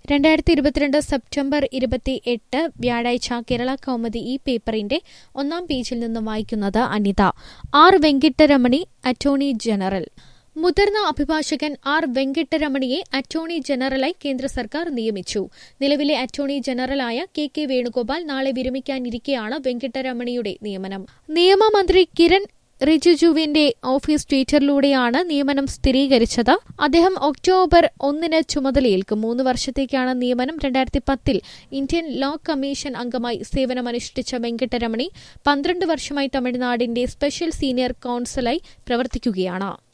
2022 September 28 വ്യാഴാഴ്ച കേരള കൗമുദി ഈ പേപ്പറിന്റെ ഒന്നാം പേജിൽ നിന്നും വായിക്കുന്നത് Anitha. R Venkataramani attorney general. മുതിർന്ന അഭിഭാഷകൻ ആർ വെങ്കിട്ടരമണിയെ അറ്റോർണി ജനറലായി കേന്ദ്ര സർക്കാർ നിയമിച്ചു. നിലവിലെ അറ്റോർണി ജനറലായ കെ വേണുഗോപാൽ നാളെ വിരമിക്കാനിരിക്കെയാണ് വെങ്കിട്ടരമണിയുടെ നിയമനം. നിയമമന്ത്രി കിരൺ റിജിജുവിന്റെ ഓഫീസ് ട്വിറ്ററിലൂടെയാണ് നിയമനം സ്ഥിരീകരിച്ചത്. അദ്ദേഹം ഒക്ടോബർ 1 ചുമതലയേൽക്കും. 3 വർഷത്തേക്കാണ് നിയമനം. 2010 ഇന്ത്യൻ ലോ കമ്മീഷൻ അംഗമായി സേവനമനുഷ്ഠിച്ച വെങ്കിട്ടരമണി 12 വർഷമായി തമിഴ്നാടിന്റെ സ്പെഷ്യൽ സീനിയർ കൌൺസിലായി പ്രവർത്തിക്കുകയാണ്.